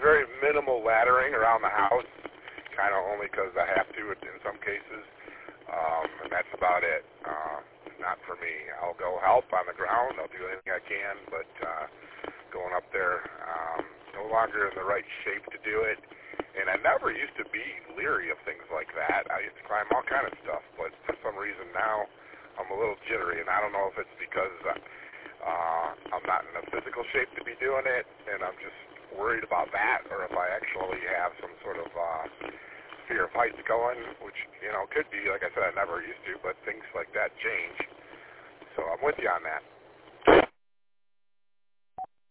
very minimal laddering around the house, kind of only because I have to in some cases, and that's about it. Not for me. I'll go help on the ground. I'll do anything I can, but going up there, no longer in the right shape to do it. And I never used to be leery of things like that. I used to climb all kind of stuff, but for some reason now I'm a little jittery, and I don't know if it's because I'm not in a physical shape to be doing it, and I'm just worried about that, or if I actually have some sort of fear of heights going, which, could be. Like I said, I never used to, but things like that change. So I'm with you on that.